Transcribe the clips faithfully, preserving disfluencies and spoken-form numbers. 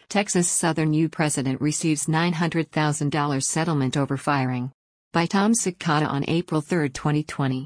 Texas Southern U president receives nine hundred thousand dollars settlement over firing. By Tom Cicada on April third, twenty twenty.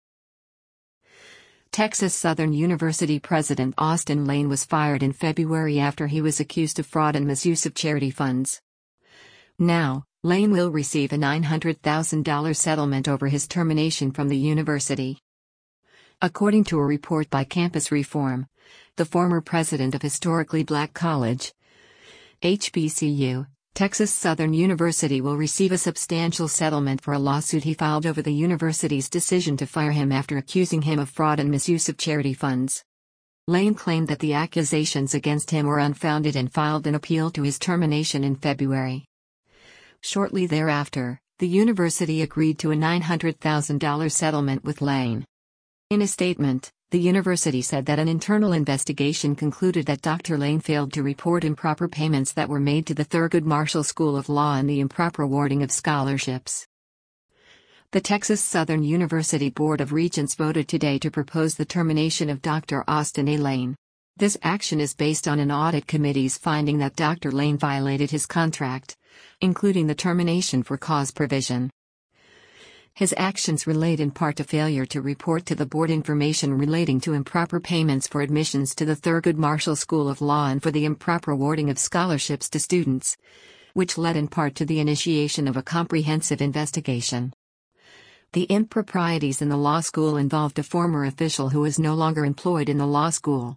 Texas Southern University President Austin Lane was fired in February after he was accused of fraud and misuse of charity funds. Now, Lane will receive a nine hundred thousand dollars settlement over his termination from the university. According to a report by Campus Reform, the former president of historically black college, H B C U, Texas Southern University will receive a substantial settlement for a lawsuit he filed over the university's decision to fire him after accusing him of fraud and misuse of charity funds. Lane claimed that the accusations against him were unfounded and filed an appeal to his termination in February. Shortly thereafter, the university agreed to a nine hundred thousand dollars settlement with Lane. In a statement, the university said that an internal investigation concluded that Doctor Lane failed to report improper payments that were made to the Thurgood Marshall School of Law and the improper awarding of scholarships. The Texas Southern University Board of Regents voted today to propose the termination of Doctor Austin A. Lane. This action is based on an audit committee's finding that Doctor Lane violated his contract, including the termination for cause provision. His actions relate in part to failure to report to the board information relating to improper payments for admissions to the Thurgood Marshall School of Law and for the improper awarding of scholarships to students, which led in part to the initiation of a comprehensive investigation. The improprieties in the law school involved a former official who is no longer employed in the law school.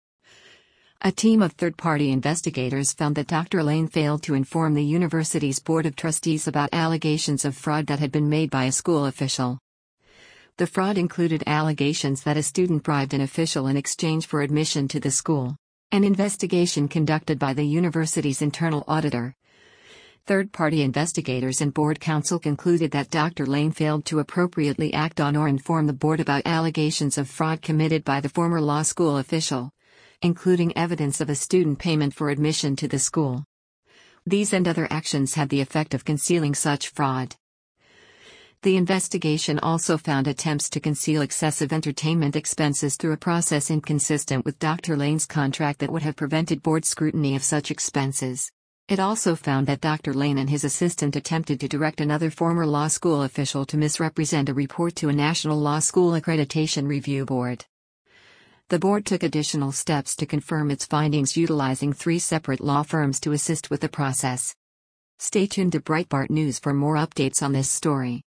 A team of third-party investigators found that Doctor Lane failed to inform the university's board of trustees about allegations of fraud that had been made by a school official. The fraud included allegations that a student bribed an official in exchange for admission to the school. An investigation conducted by the university's internal auditor. Third-party investigators and board counsel concluded that Doctor Lane failed to appropriately act on or inform the board about allegations of fraud committed by the former law school official, including evidence of a student payment for admission to the school. These and other actions had the effect of concealing such fraud. The investigation also found attempts to conceal excessive entertainment expenses through a process inconsistent with Doctor Lane's contract that would have prevented board scrutiny of such expenses. It also found that Doctor Lane and his assistant attempted to direct another former law school official to misrepresent a report to a National Law School Accreditation Review Board. The board took additional steps to confirm its findings utilizing three separate law firms to assist with the process. Stay tuned to Breitbart News for more updates on this story.